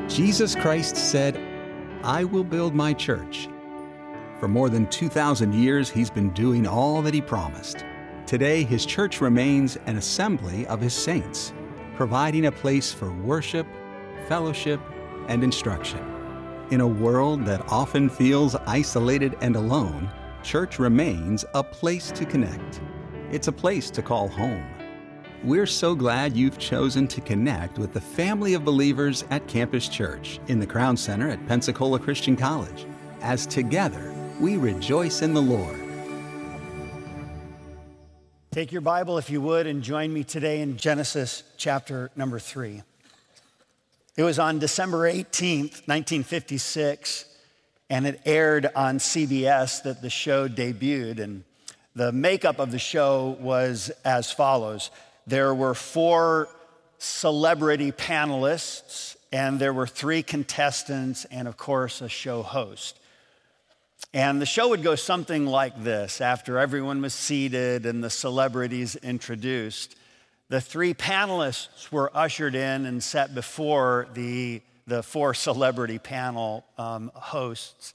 Jesus Christ said, "I will build my church." For more than 2,000 years, he's been doing all that he promised. Today, his church remains an assembly of his saints, providing a place for worship, fellowship, and instruction. In a world that often feels isolated and alone, church remains a place to connect. It's a place to call home. We're so glad you've chosen to connect with the family of believers at Campus Church in the Crown Center at Pensacola Christian College, as together we rejoice in the Lord. Take your Bible, if you would, and join me today in Genesis chapter number 3. It was on December 18th, 1956, and it aired on CBS that the show debuted. And the makeup of the show was as follows. There were 4 celebrity panelists, and there were 3 contestants, and of course, a show host. And the show would go something like this. After everyone was seated and the celebrities introduced, the 3 panelists were ushered in and set before the 4 celebrity panel hosts.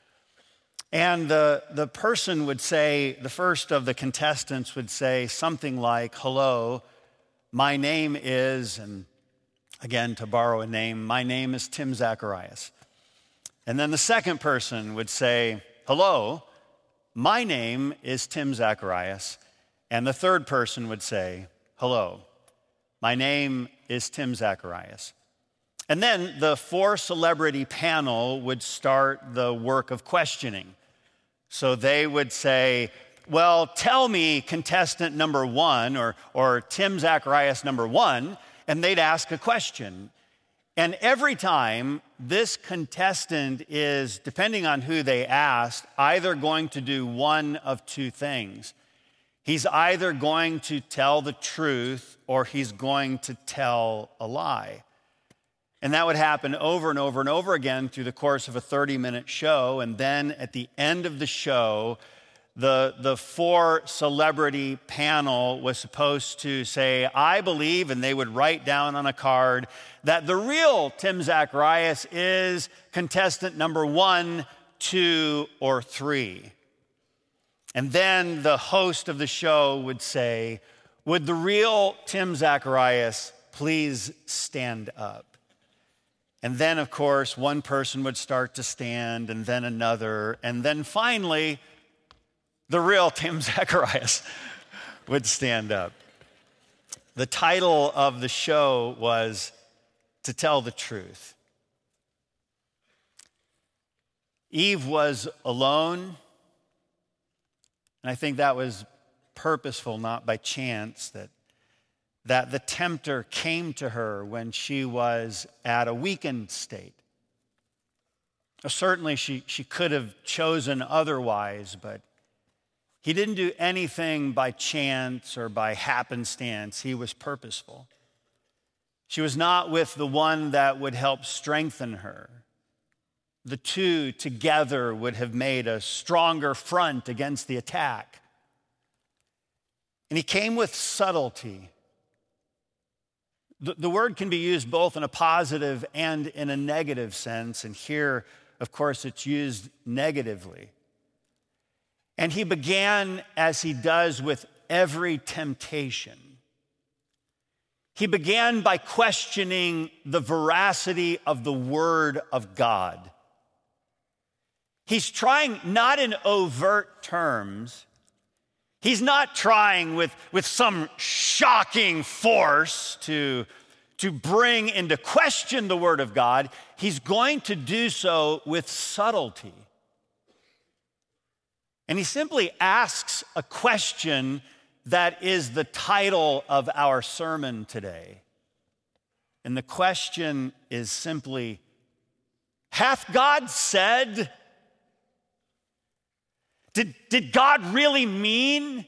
And the person would say, the first of the contestants would say something like, "Hello, my name is," and again, to borrow a name, "my name is Tim Zacharias." And then the second person would say, "Hello, my name is Tim Zacharias." And the third person would say, "Hello, my name is Tim Zacharias." And then the 4 celebrity panel would start the work of questioning. So they would say, "Well, tell me contestant number 1 or Tim Zacharias number 1, and they'd ask a question. And every time, this contestant is, depending on who they asked, either going to do one of 2 things. He's either going to tell the truth or he's going to tell a lie. And that would happen over and over and over again through the course of a 30-minute show. And then at the end of the show, the 4 celebrity panel was supposed to say, "I believe," and they would write down on a card that the real Tim Zacharias is contestant number 1, 2, or 3. And then the host of the show would say, "Would the real Tim Zacharias please stand up?" And then, of course, one person would start to stand, and then another, and then finally, the real Tim Zacharias would stand up. The title of the show was "To Tell the Truth." Eve was alone, and I think that was purposeful, not by chance, that the tempter came to her when she was at a weakened state. Certainly she could have chosen otherwise, but he didn't do anything by chance or by happenstance. He was purposeful. She was not with the one that would help strengthen her. The 2 together would have made a stronger front against the attack. And he came with subtlety. The word can be used both in a positive and in a negative sense. And here, of course, it's used negatively. And he began, as he does with every temptation, he began by questioning the veracity of the Word of God. He's trying, not in overt terms, he's not trying with some shocking force to bring into question the Word of God. He's going to do so with subtlety. And he simply asks a question that is the title of our sermon today. And the question is simply, hath God said? Did God really mean?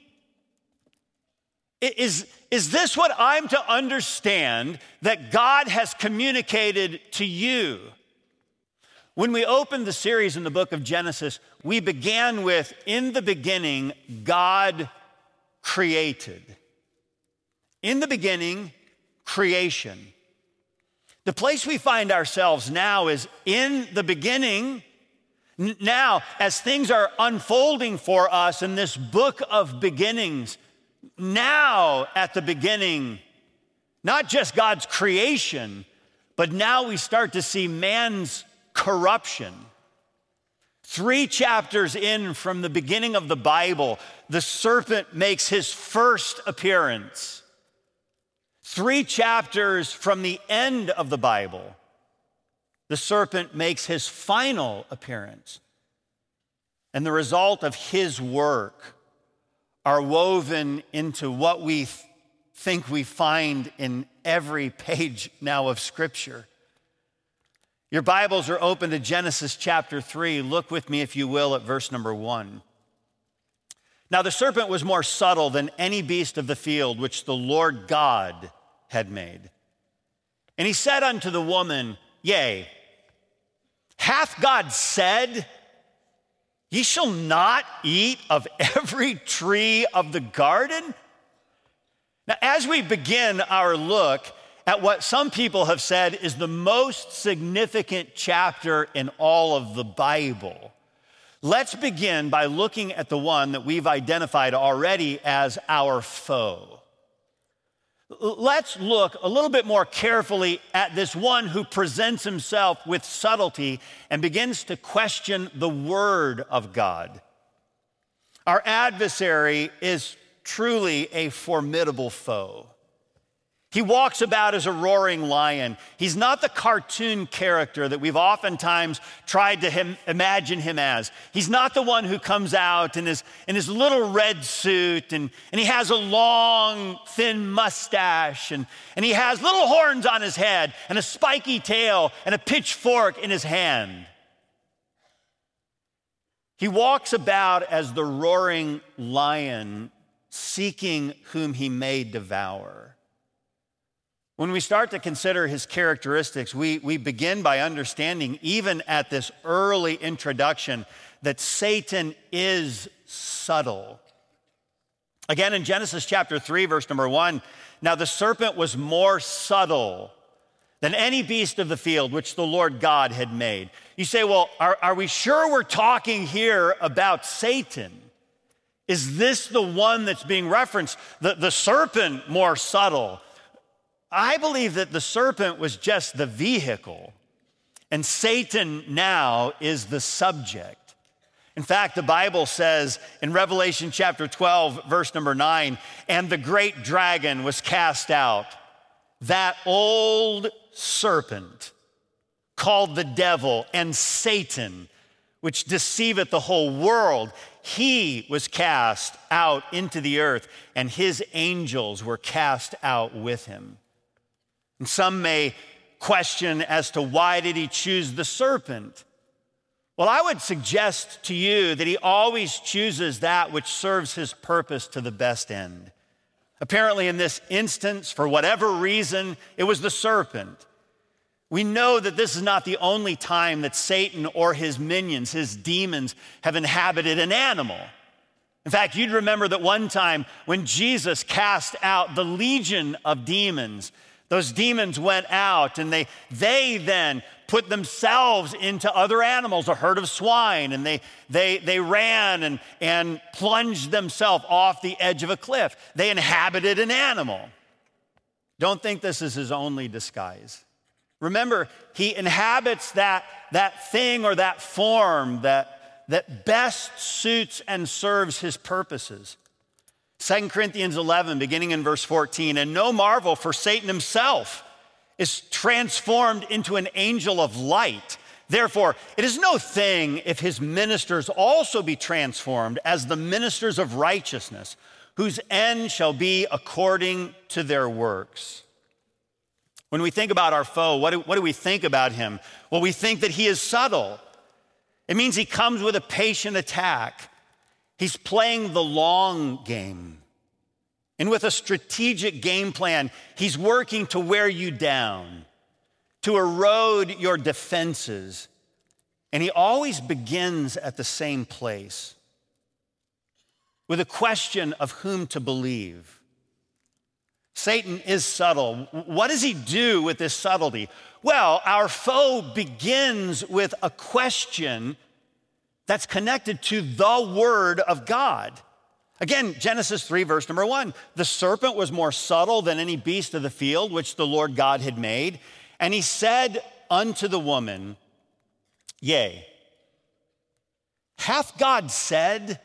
Is this what I'm to understand that God has communicated to you? When we opened the series in the book of Genesis, we began with, "In the beginning, God created." In the beginning, creation. The place we find ourselves now is in the beginning. Now, as things are unfolding for us in this book of beginnings, now at the beginning, not just God's creation, but now we start to see man's corruption. 3 chapters in from the beginning of the Bible, the serpent makes his first appearance. 3 chapters from the end of the Bible, the serpent makes his final appearance. And the result of his work are woven into what we think we find in every page now of Scripture. Your Bibles are open to Genesis chapter 3. Look with me, if you will, at verse number 1. Now the serpent was more subtle than any beast of the field which the Lord God had made. And he said unto the woman, Yea, hath God said, Ye shall not eat of every tree of the garden? Now, as we begin our look at what some people have said is the most significant chapter in all of the Bible, let's begin by looking at the one that we've identified already as our foe. Let's look a little bit more carefully at this one who presents himself with subtlety and begins to question the word of God. Our adversary is truly a formidable foe. He walks about as a roaring lion. He's not the cartoon character that we've oftentimes tried to imagine him as. He's not the one who comes out in his little red suit and he has a long, thin mustache and he has little horns on his head and a spiky tail and a pitchfork in his hand. He walks about as the roaring lion, seeking whom he may devour. When we start to consider his characteristics, we begin by understanding, even at this early introduction, that Satan is subtle. Again, in Genesis chapter 3, verse number 1, now the serpent was more subtle than any beast of the field which the Lord God had made. You say, well, are we sure we're talking here about Satan? Is this the one that's being referenced? The serpent more subtle? I believe that the serpent was just the vehicle, and Satan now is the subject. In fact, the Bible says in Revelation chapter 12, verse number 9, and the great dragon was cast out, that old serpent called the devil and Satan, which deceiveth the whole world. He was cast out into the earth, and his angels were cast out with him. And some may question as to why did he choose the serpent? Well, I would suggest to you that he always chooses that which serves his purpose to the best end. Apparently in this instance, for whatever reason, it was the serpent. We know that this is not the only time that Satan or his minions, his demons, have inhabited an animal. In fact, you'd remember that one time when Jesus cast out the legion of demons, those demons went out and they then put themselves into other animals, a herd of swine, and they ran and plunged themselves off the edge of a cliff. They inhabited an animal. Don't think this is his only disguise. Remember, he inhabits that thing or that form that best suits and serves his purposes. 2 Corinthians 11, beginning in verse 14, and no marvel, for Satan himself is transformed into an angel of light. Therefore, it is no thing if his ministers also be transformed as the ministers of righteousness, whose end shall be according to their works. When we think about our foe, what do we think about him? Well, we think that he is subtle. It means he comes with a patient attack. He's playing the long game. And with a strategic game plan, he's working to wear you down, to erode your defenses. And he always begins at the same place, with a question of whom to believe. Satan is subtle. What does he do with this subtlety? Well, our foe begins with a question that's connected to the Word of God. Again, Genesis 3, verse number 1. The serpent was more subtle than any beast of the field which the Lord God had made. And he said unto the woman, Yea, hath God said?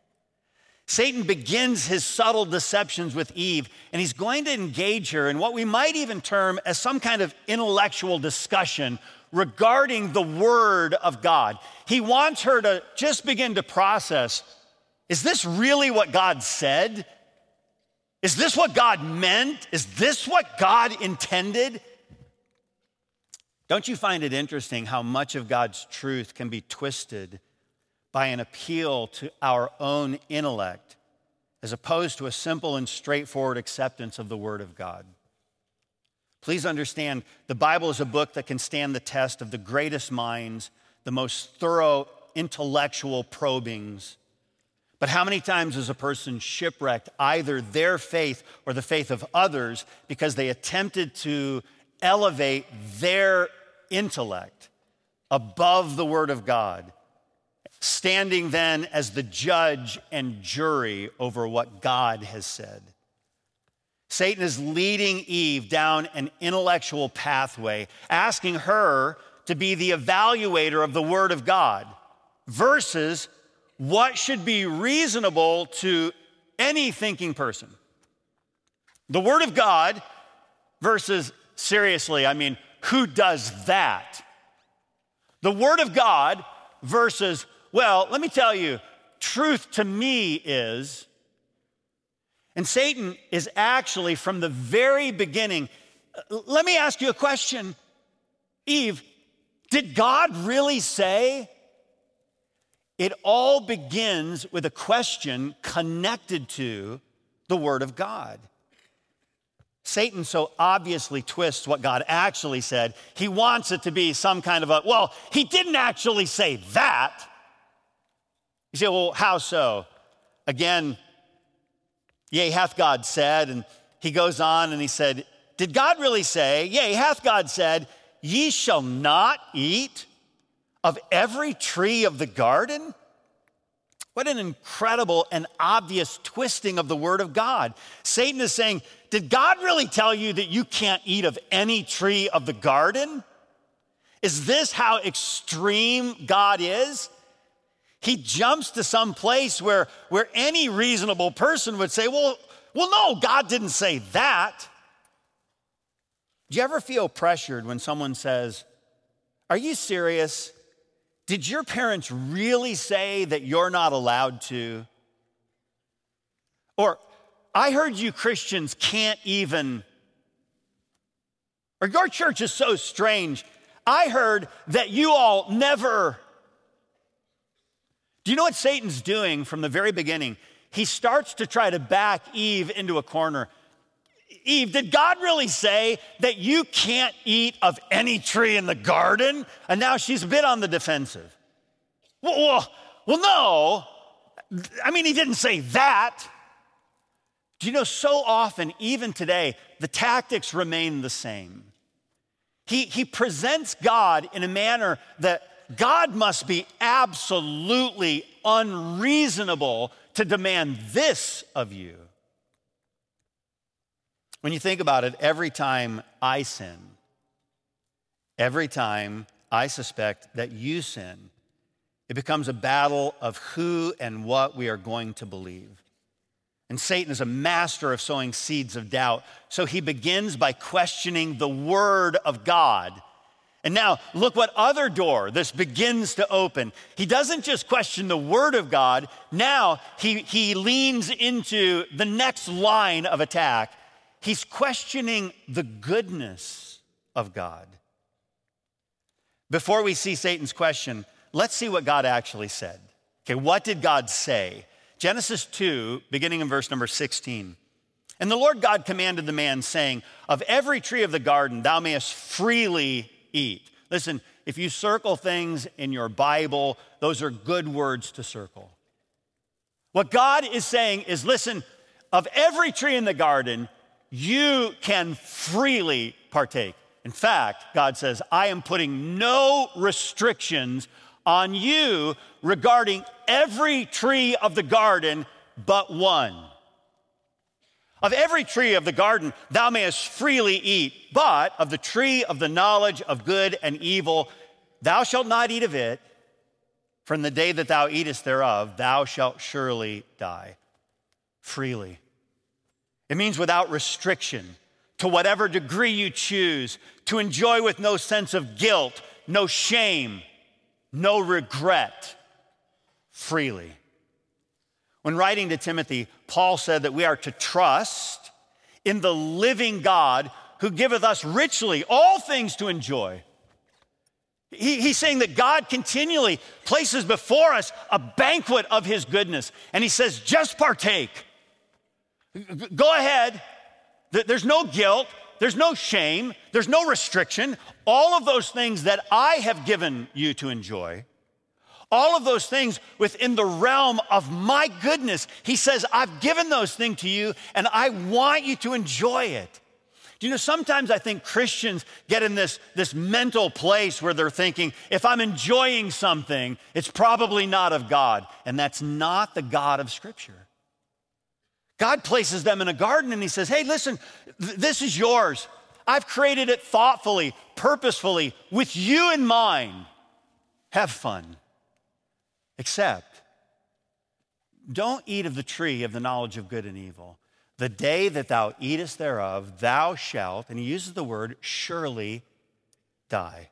Satan begins his subtle deceptions with Eve, and he's going to engage her in what we might even term as some kind of intellectual discussion regarding the Word of God. He wants her to just begin to process, is this really what God said? Is this what God meant? Is this what God intended? Don't you find it interesting how much of God's truth can be twisted by an appeal to our own intellect as opposed to a simple and straightforward acceptance of the Word of God? Please understand, the Bible is a book that can stand the test of the greatest minds, the most thorough intellectual probings. But how many times has a person shipwrecked either their faith or the faith of others because they attempted to elevate their intellect above the Word of God, standing then as the judge and jury over what God has said? Satan is leading Eve down an intellectual pathway, asking her to be the evaluator of the Word of God versus what should be reasonable to any thinking person. The Word of God versus, seriously, who does that? The Word of God versus, well, let me tell you, truth to me is, and Satan is actually from the very beginning. Let me ask you a question. Eve, did God really say? It all begins with a question connected to the Word of God. Satan so obviously twists what God actually said. He wants it to be some kind of well, he didn't actually say that. You say, well, how so? Again, yea, hath God said, and he goes on and he said, did God really say, yea, hath God said, ye shall not eat of every tree of the garden? What an incredible and obvious twisting of the Word of God. Satan is saying, did God really tell you that you can't eat of any tree of the garden? Is this how extreme God is? He jumps to some place where any reasonable person would say, well, no, God didn't say that. Do you ever feel pressured when someone says, are you serious? Did your parents really say that you're not allowed to? Or, I heard you Christians can't even, or your church is so strange. I heard that you all never. Do you know what Satan's doing from the very beginning? He starts to try to back Eve into a corner. Eve, did God really say that you can't eat of any tree in the garden? And now she's a bit on the defensive. Well, no. He didn't say that. Do you know, so often, even today, the tactics remain the same. He presents God in a manner that God must be absolutely unreasonable to demand this of you. When you think about it, every time I sin, every time I suspect that you sin, it becomes a battle of who and what we are going to believe. And Satan is a master of sowing seeds of doubt. So he begins by questioning the Word of God. And now, look what other door this begins to open. He doesn't just question the Word of God. Now, he leans into the next line of attack. He's questioning the goodness of God. Before we see Satan's question, let's see what God actually said. Okay, what did God say? Genesis 2, beginning in verse number 16. And the Lord God commanded the man, saying, of every tree of the garden thou mayest freely eat. Listen, if you circle things in your Bible, those are good words to circle. What God is saying is, listen, of every tree in the garden, you can freely partake. In fact, God says, I am putting no restrictions on you regarding every tree of the garden but one. Of every tree of the garden thou mayest freely eat, but of the tree of the knowledge of good and evil thou shalt not eat of it, for in the day that thou eatest thereof thou shalt surely die. Freely. It means without restriction, to whatever degree you choose, to enjoy with no sense of guilt, no shame, no regret, freely. When writing to Timothy, Paul said that we are to trust in the living God who giveth us richly all things to enjoy. He's saying that God continually places before us a banquet of his goodness. And he says, just partake. Go ahead. There's no guilt. There's no shame. There's no restriction. All of those things that I have given you to enjoy, all of those things within the realm of my goodness, he says, I've given those things to you and I want you to enjoy it. Do you know, sometimes I think Christians get in this mental place where they're thinking, if I'm enjoying something, it's probably not of God. And that's not the God of Scripture. God places them in a garden and he says, hey, listen, this is yours. I've created it thoughtfully, purposefully, with you in mind. Have fun. Except, don't eat of the tree of the knowledge of good and evil. The day that thou eatest thereof, thou shalt, and he uses the word, surely die.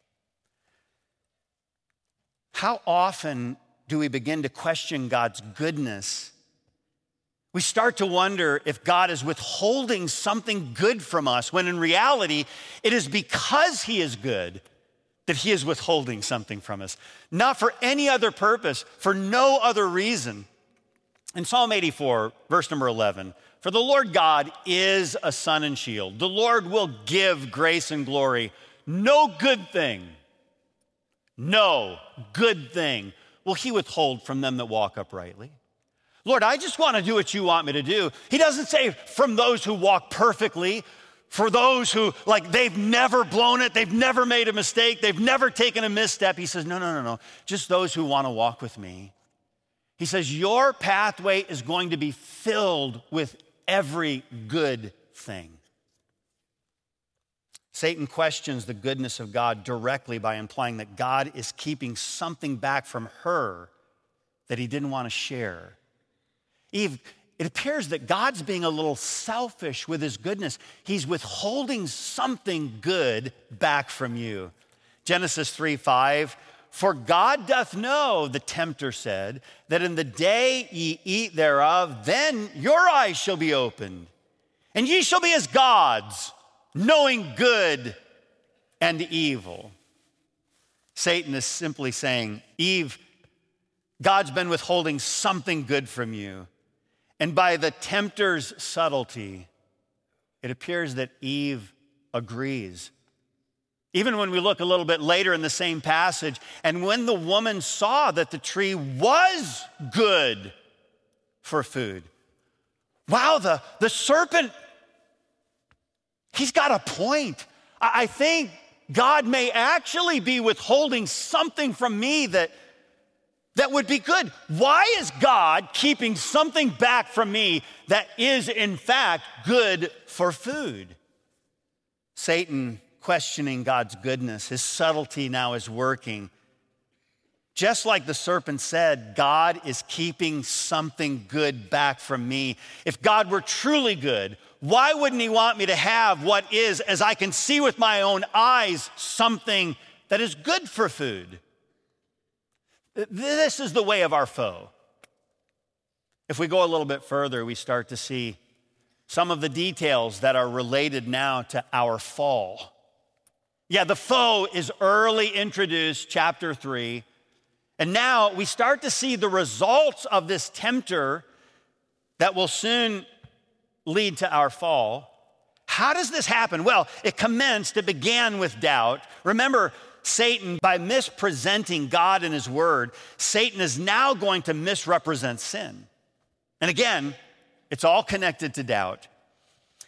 How often do we begin to question God's goodness? We start to wonder if God is withholding something good from us, when in reality, it is because he is good that he is withholding something from us. Not for any other purpose, for no other reason. In Psalm 84, verse number 11, for the Lord God is a sun and shield. The Lord will give grace and glory. No good thing will he withhold from them that walk uprightly. Lord, I just want to do what you want me to do. He doesn't say from those who walk perfectly, for those who, like, they've never blown it, they've never made a mistake, they've never taken a misstep. He says, no. Just those who want to walk with me. He says, your pathway is going to be filled with every good thing. Satan questions the goodness of God directly by implying that God is keeping something back from her that he didn't want to share. Eve, it appears that God's being a little selfish with his goodness. He's withholding something good back from you. Genesis 3:5, for God doth know, the tempter said, that in the day ye eat thereof, then your eyes shall be opened, and ye shall be as gods, knowing good and evil. Satan is simply saying, Eve, God's been withholding something good from you. And by the tempter's subtlety, it appears that Eve agrees. Even when we look a little bit later in the same passage, and when the woman saw that the tree was good for food. Wow, the serpent, he's got a point. I think God may actually be withholding something from me that would be good. Why is God keeping something back from me that is in fact good for food? Satan questioning God's goodness, his subtlety now is working. Just like the serpent said, God is keeping something good back from me. If God were truly good, why wouldn't he want me to have what is, as I can see with my own eyes, something that is good for food? This is the way of our foe. If we go a little bit further, we start to see some of the details that are related now to our fall. Yeah, the foe is early introduced, chapter 3. And now we start to see the results of this tempter that will soon lead to our fall. How does this happen? Well, it began with doubt. Remember, Satan, by mispresenting God and his word, Satan is now going to misrepresent sin. And again, it's all connected to doubt.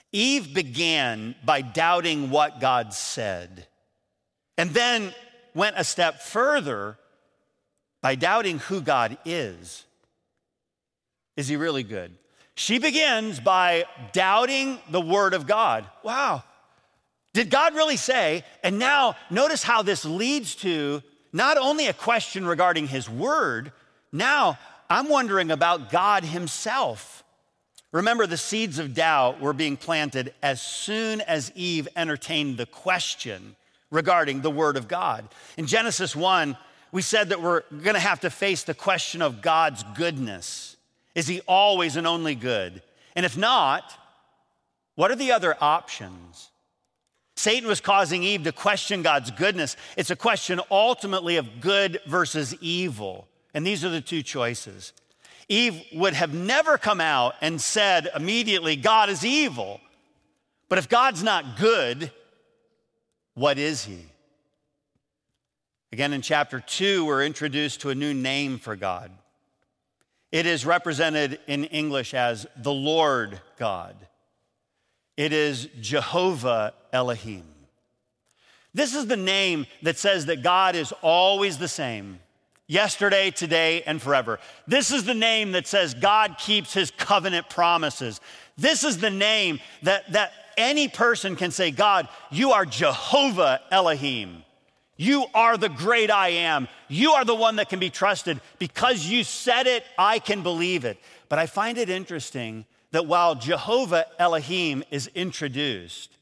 Eve began by doubting what God said, and then went a step further by doubting who God is. Is he really good? She begins by doubting the word of God. Wow. Did God really say? And now notice how this leads to not only a question regarding his word, now I'm wondering about God himself. Remember, the seeds of doubt were being planted as soon as Eve entertained the question regarding the word of God. In Genesis 1, we said that we're going to have to face the question of God's goodness. Is he always and only good? And if not, what are the other options? Satan was causing Eve to question God's goodness. It's a question ultimately of good versus evil. And these are the two choices. Eve would have never come out and said immediately, God is evil. But if God's not good, what is he? Again, in chapter 2, we're introduced to a new name for God. It is represented in English as the Lord God. It is Jehovah Elohim. This is the name that says that God is always the same, yesterday, today, and forever. This is the name that says God keeps his covenant promises. This is the name that any person can say, God, you are Jehovah Elohim. You are the great I am. You are the one that can be trusted. Because you said it, I can believe it. But I find it interesting that while Jehovah Elohim is introduced,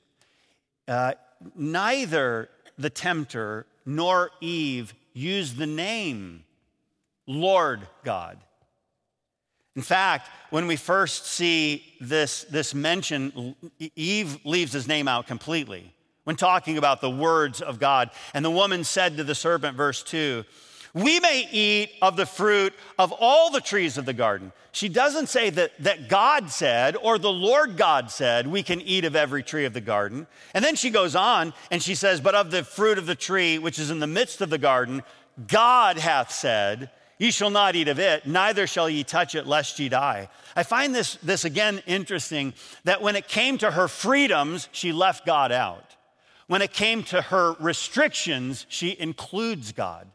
neither the tempter nor Eve used the name Lord God. In fact, when we first see this mention, Eve leaves his name out completely when talking about the words of God. And the woman said to the serpent, verse 2, we may eat of the fruit of all the trees of the garden. She doesn't say that God said or the Lord God said we can eat of every tree of the garden. And then she goes on and she says, but of the fruit of the tree which is in the midst of the garden, God hath said, ye shall not eat of it, neither shall ye touch it, lest ye die. I find this again interesting, that when it came to her freedoms, she left God out. When it came to her restrictions, she includes God.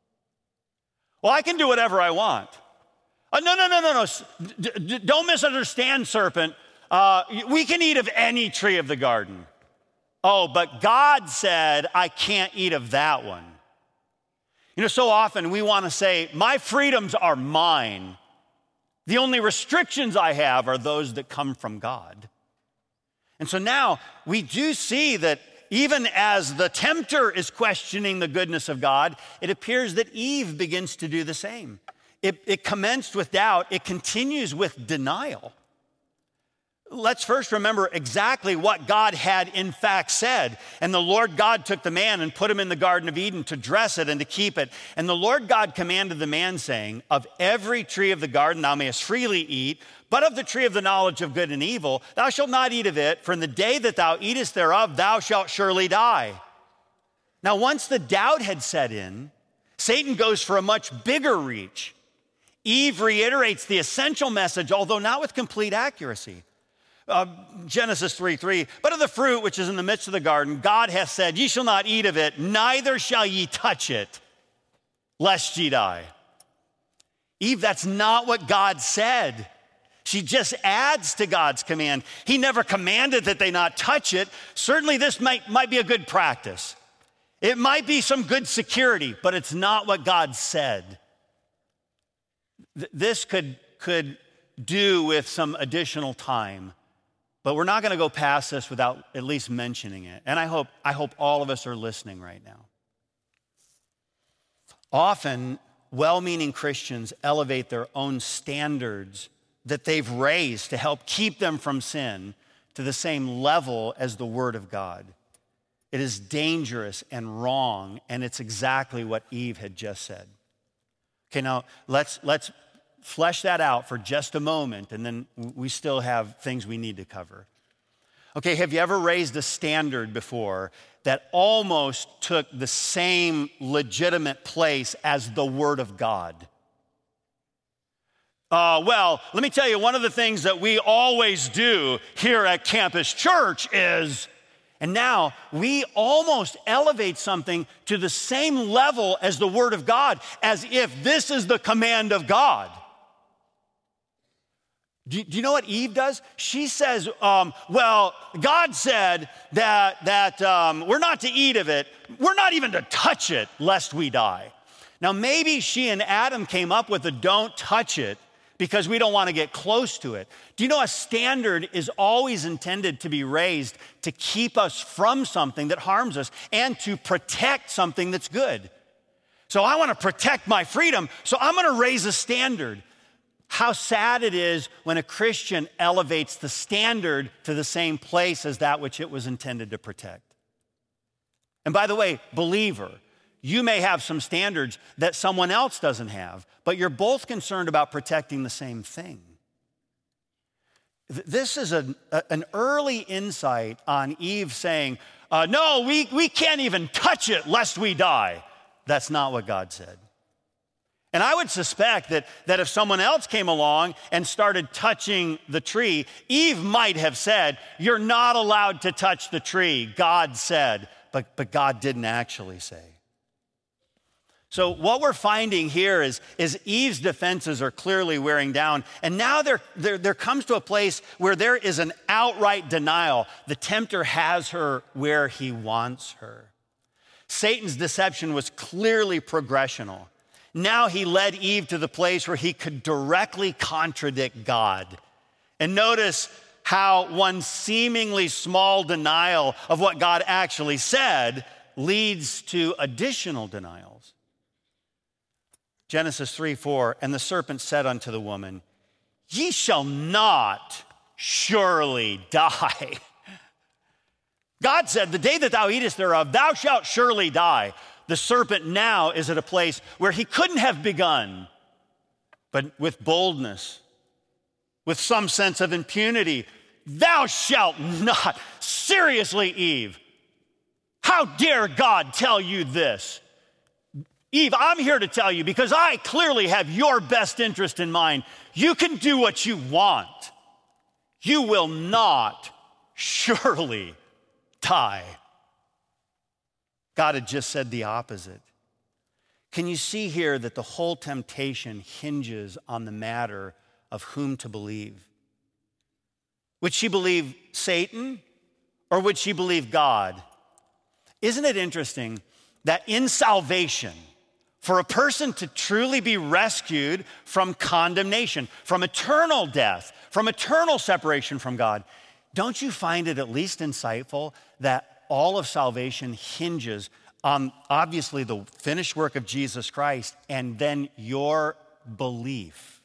Well, I can do whatever I want. No. Don't misunderstand, serpent. We can eat of any tree of the garden. Oh, but God said I can't eat of that one. You know, so often we want to say, my freedoms are mine. The only restrictions I have are those that come from God. And so now we do see that even as the tempter is questioning the goodness of God, it appears that Eve begins to do the same. It commenced with doubt. It continues with denial. Let's first remember exactly what God had in fact said. And the Lord God took the man and put him in the Garden of Eden to dress it and to keep it. And the Lord God commanded the man, saying, of every tree of the garden thou mayest freely eat, but of the tree of the knowledge of good and evil thou shalt not eat of it, for in the day that thou eatest thereof thou shalt surely die. Now once the doubt had set in, Satan goes for a much bigger reach. Eve reiterates the essential message, although not with complete accuracy. Genesis 3:3, but of the fruit which is in the midst of the garden, God hath said, ye shall not eat of it, neither shall ye touch it, lest ye die. Eve, that's not what God said. She just adds to God's command. He never commanded that they not touch it. Certainly this might be a good practice. It might be some good security, but it's not what God said. This could do with some additional time. But we're not going to go past this without at least mentioning it. And I hope all of us are listening right now. Often, well-meaning Christians elevate their own standards that they've raised to help keep them from sin to the same level as the Word of God. It is dangerous and wrong, and it's exactly what Eve had just said. Okay, now let's flesh that out for just a moment, and then we still have things we need to cover. Okay, have you ever raised a standard before that almost took the same legitimate place as the Word of God? Well, let me tell you, one of the things that we always do here at Campus Church is, and now we almost elevate something to the same level as the Word of God, as if this is the command of God. Do you know what Eve does? She says, well, God said that we're not to eat of it. We're not even to touch it, lest we die. Now, maybe she and Adam came up with a don't touch it because we don't want to get close to it. Do you know a standard is always intended to be raised to keep us from something that harms us and to protect something that's good? So I want to protect my freedom, so I'm going to raise a standard. How sad it is when a Christian elevates the standard to the same place as that which it was intended to protect. And by the way, believer, you may have some standards that someone else doesn't have, but you're both concerned about protecting the same thing. This is an early insight on Eve saying, no, we can't even touch it lest we die. That's not what God said. And I would suspect that if someone else came along and started touching the tree, Eve might have said, you're not allowed to touch the tree, God said, but God didn't actually say. So what we're finding here is Eve's defenses are clearly wearing down. And now there comes to a place where there is an outright denial. The tempter has her where he wants her. Satan's deception was clearly progressional. Now he led Eve to the place where he could directly contradict God. And notice how one seemingly small denial of what God actually said leads to additional denials. Genesis 3:4, and the serpent said unto the woman, ye shall not surely die. God said, the day that thou eatest thereof, thou shalt surely die. The serpent now is at a place where he couldn't have begun, but with boldness, with some sense of impunity, thou shalt not. Seriously, Eve, how dare God tell you this? Eve, I'm here to tell you because I clearly have your best interest in mind. You can do what you want. You will not surely die. God had just said the opposite. Can you see here that the whole temptation hinges on the matter of whom to believe? Would she believe Satan or would she believe God? Isn't it interesting that in salvation, for a person to truly be rescued from condemnation, from eternal death, from eternal separation from God, don't you find it at least insightful that all of salvation hinges on obviously the finished work of Jesus Christ and then your belief?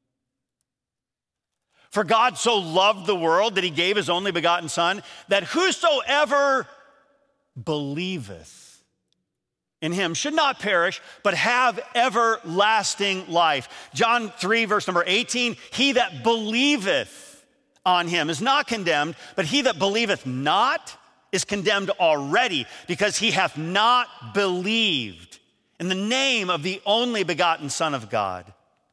For God so loved the world that he gave his only begotten Son, that whosoever believeth in him should not perish, but have everlasting life. John 3, verse number 18, he that believeth on him is not condemned, but he that believeth not is condemned already, because he hath not believed in the name of the only begotten Son of God.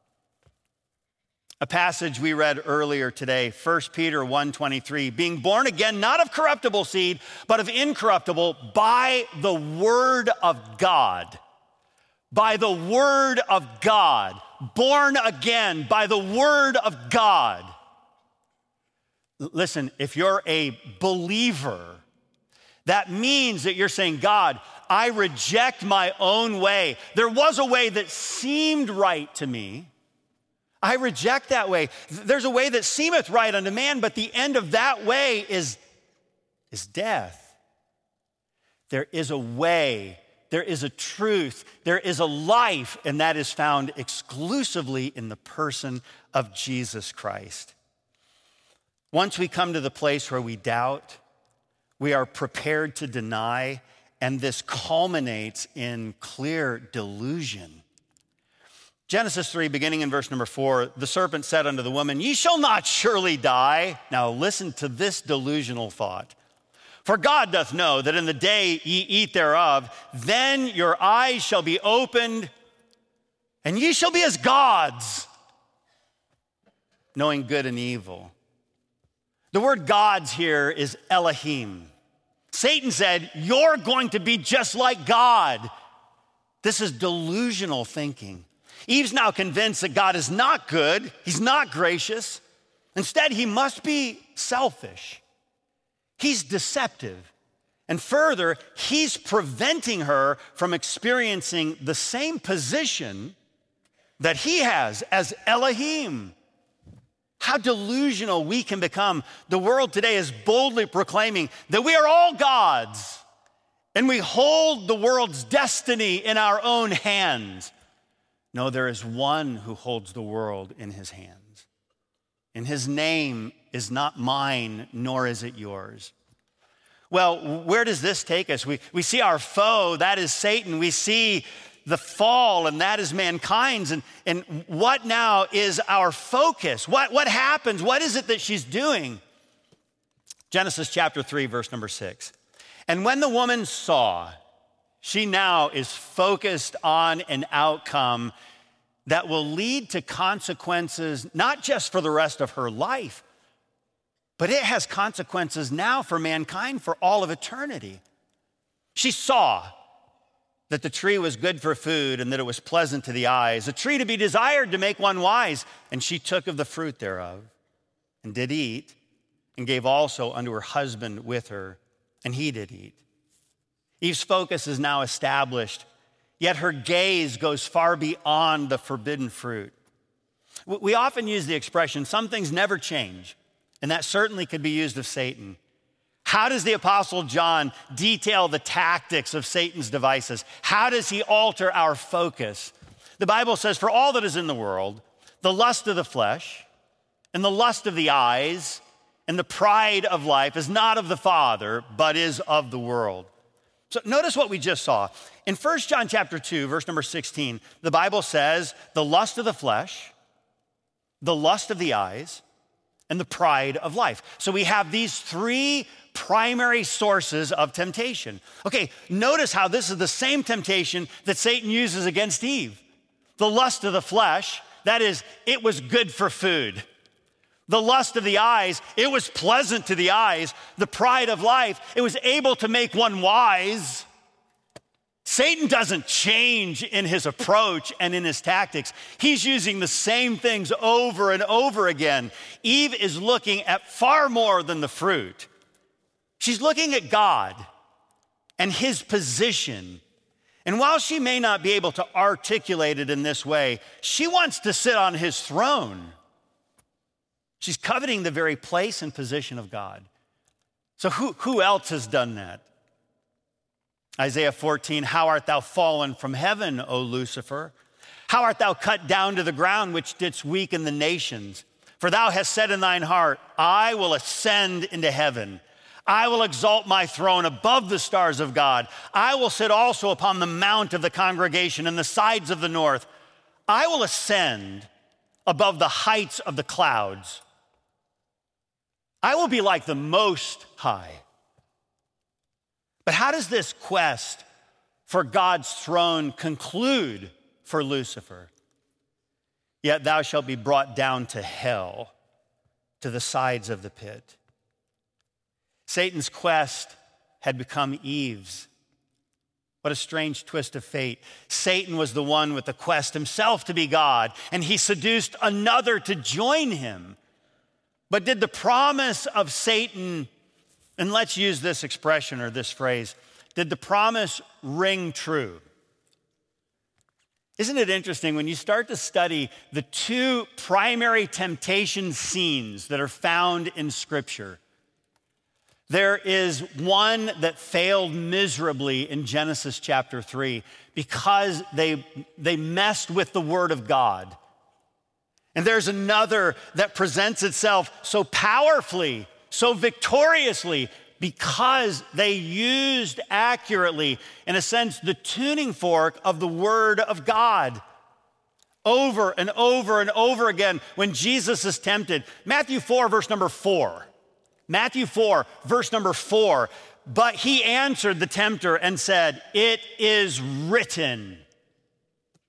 A passage we read earlier today, 1 Peter 1:23, being born again, not of corruptible seed, but of incorruptible, by the word of God. By the word of God. Born again by the word of God. Listen, if you're a believer, that means that you're saying, God, I reject my own way. There was a way that seemed right to me. I reject that way. There's a way that seemeth right unto man, but the end of that way is death. There is a way, there is a truth, there is a life, and that is found exclusively in the person of Jesus Christ. Once we come to the place where we doubt, we are prepared to deny, and this culminates in clear delusion. Genesis 3, beginning in verse number 4, the serpent said unto the woman, ye shall not surely die. Now listen to this delusional thought. For God doth know that in the day ye eat thereof, then your eyes shall be opened, and ye shall be as gods, knowing good and evil. The word gods here is Elohim. Satan said, you're going to be just like God. This is delusional thinking. Eve's now convinced that God is not good. He's not gracious. Instead, he must be selfish. He's deceptive. And further, he's preventing her from experiencing the same position that he has as Elohim. How delusional we can become. The world today is boldly proclaiming that we are all gods and we hold the world's destiny in our own hands. No, there is one who holds the world in his hands. And his name is not mine, nor is it yours. Well, where does this take us? We see our foe, that is Satan. We see the fall, and that is mankind's. And what now is our focus? What happens? What is it that she's doing? Genesis chapter 3, verse number 6. And when the woman saw, she now is focused on an outcome that will lead to consequences, not just for the rest of her life, but it has consequences now for mankind for all of eternity. She saw that the tree was good for food and that it was pleasant to the eyes, a tree to be desired to make one wise. And she took of the fruit thereof and did eat, and gave also unto her husband with her, and he did eat. Eve's focus is now established, yet her gaze goes far beyond the forbidden fruit. We often use the expression, some things never change, and that certainly could be used of Satan. How does the Apostle John detail the tactics of Satan's devices? How does he alter our focus? The Bible says, for all that is in the world, the lust of the flesh and the lust of the eyes and the pride of life is not of the Father, but is of the world. So notice what we just saw. In 1 John chapter 2, verse number 16, the Bible says, the lust of the flesh, the lust of the eyes, and the pride of life. So we have these three primary sources of temptation. Okay, notice how this is the same temptation that Satan uses against Eve. The lust of the flesh, that is, it was good for food. The lust of the eyes, it was pleasant to the eyes. The pride of life, it was able to make one wise. Satan doesn't change in his approach and in his tactics. He's using the same things over and over again. Eve is looking at far more than the fruit. She's looking at God and his position. And while she may not be able to articulate it in this way, she wants to sit on his throne. She's coveting the very place and position of God. So who else has done that? Isaiah 14, how art thou fallen from heaven, O Lucifer? How art thou cut down to the ground, which didst weaken the nations? For thou hast said in thine heart, I will ascend into heaven. I will exalt my throne above the stars of God. I will sit also upon the mount of the congregation in the sides of the north. I will ascend above the heights of the clouds. I will be like the Most High. But how does this quest for God's throne conclude for Lucifer? Yet thou shalt be brought down to hell, to the sides of the pit. Satan's quest had become Eve's. What a strange twist of fate. Satan was the one with the quest himself to be God, and he seduced another to join him. But did the promise of Satan, and let's use this expression or this phrase, did the promise ring true? Isn't it interesting when you start to study the two primary temptation scenes that are found in Scripture? There is one that failed miserably in Genesis chapter 3 because they messed with the Word of God. And there's another that presents itself so powerfully, so victoriously, because they used accurately, in a sense, the tuning fork of the Word of God. Over and over and over again, when Jesus is tempted. Matthew 4, verse number 4. Matthew 4, verse number 4. But he answered the tempter and said, it is written.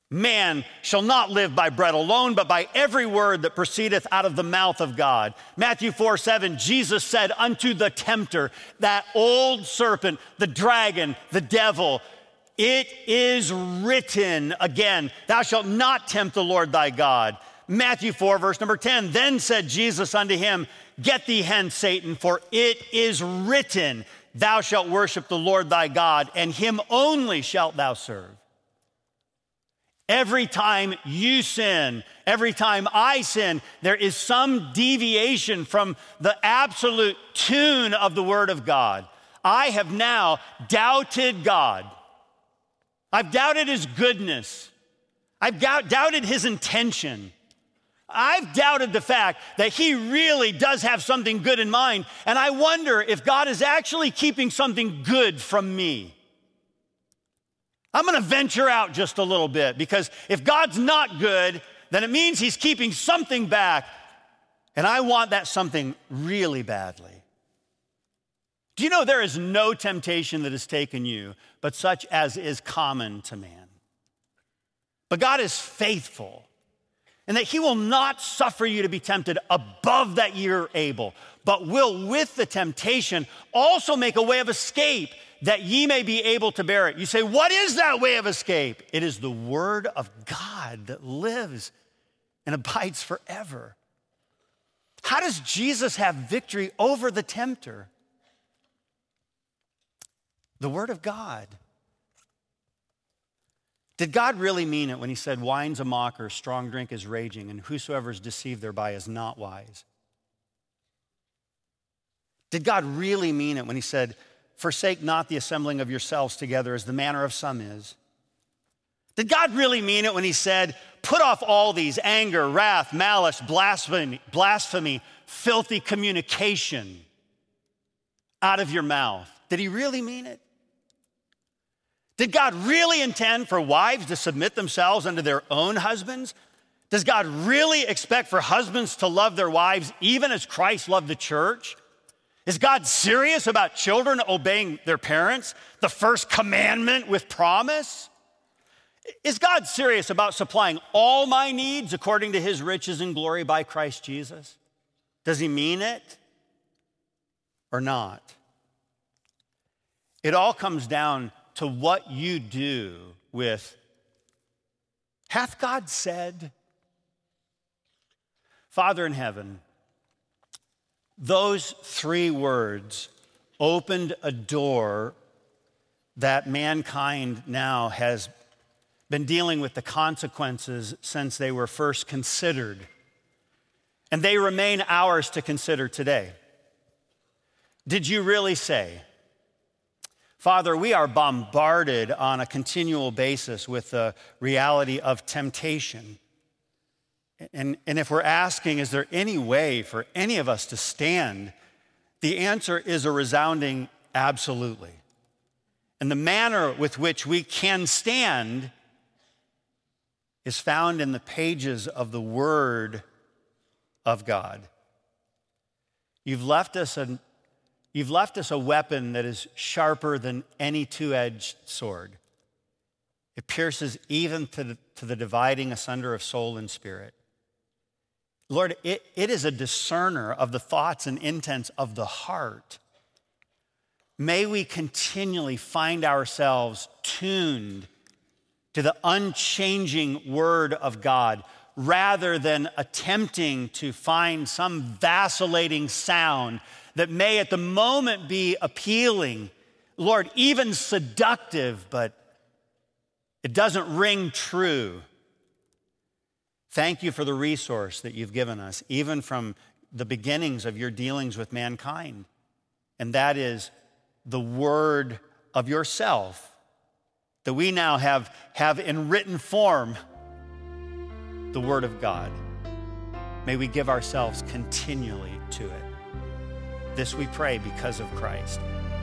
Man shall not live by bread alone, but by every word that proceedeth out of the mouth of God. Matthew 4:7, Jesus said unto the tempter, that old serpent, the dragon, the devil, it is written, again, thou shalt not tempt the Lord thy God. Matthew 4, verse number 10, then said Jesus unto him, get thee hence, Satan, for it is written, thou shalt worship the Lord thy God, and him only shalt thou serve. Every time you sin, every time I sin, there is some deviation from the absolute tune of the Word of God. I have now doubted God. I've doubted His goodness. I've doubted His intention. I've doubted the fact that He really does have something good in mind, and I wonder if God is actually keeping something good from me. I'm going to venture out just a little bit, because if God's not good, then it means He's keeping something back, and I want that something really badly. Do you know there is no temptation that has taken you but such as is common to man? But God is faithful, and that He will not suffer you to be tempted above that you're able, but will with the temptation also make a way of escape, that ye may be able to bear it. You say, what is that way of escape? It is the Word of God that lives and abides forever. How does Jesus have victory over the tempter? The Word of God. Did God really mean it when He said, wine's a mocker, strong drink is raging, and whosoever is deceived thereby is not wise? Did God really mean it when He said, forsake not the assembling of yourselves together as the manner of some is? Did God really mean it when He said, put off all these, anger, wrath, malice, blasphemy, filthy communication out of your mouth? Did He really mean it? Did God really intend for wives to submit themselves unto their own husbands? Does God really expect for husbands to love their wives even as Christ loved the church? Is God serious about children obeying their parents, the first commandment with promise? Is God serious about supplying all my needs according to His riches and glory by Christ Jesus? Does He mean it or not? It all comes down to what you do with, hath God said? Father in heaven, those three words opened a door that mankind now has been dealing with the consequences since they were first considered. And they remain ours to consider today. Did you really say, Father, we are bombarded on a continual basis with the reality of temptation. And if we're asking, is there any way for any of us to stand? The answer is a resounding absolutely. And the manner with which we can stand is found in the pages of the Word of God. You've left us a weapon that is sharper than any two-edged sword. It pierces even to the dividing asunder of soul and spirit. Lord, it is a discerner of the thoughts and intents of the heart. May we continually find ourselves tuned to the unchanging Word of God, rather than attempting to find some vacillating sound that may at the moment be appealing, Lord, even seductive, but it doesn't ring true. Thank you for the resource that you've given us, even from the beginnings of your dealings with mankind. And that is the word of yourself that we now have in written form, the Word of God. May we give ourselves continually to it. This we pray because of Christ.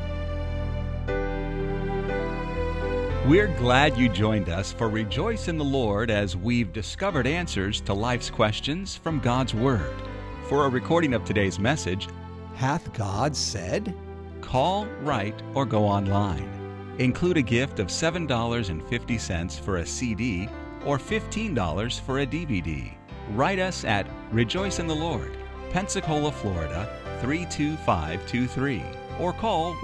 We're glad you joined us for Rejoice in the Lord as we've discovered answers to life's questions from God's Word. For a recording of today's message, Hath God Said? Call, write, or go online. Include a gift of $7.50 for a CD or $15 for a DVD. Write us at Rejoice in the Lord, Pensacola, Florida 32523, or call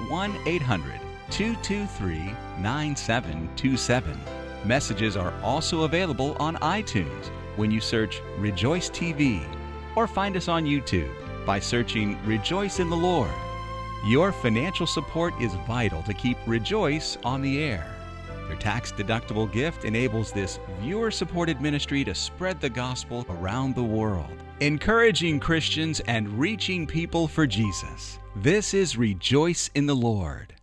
1-800-223-9727. Messages are also available on iTunes when you search Rejoice TV, or find us on YouTube by searching Rejoice in the Lord. Your financial support is vital to keep Rejoice on the air. Your tax-deductible gift enables this viewer-supported ministry to spread the gospel around the world, encouraging Christians and reaching people for Jesus. This is Rejoice in the Lord.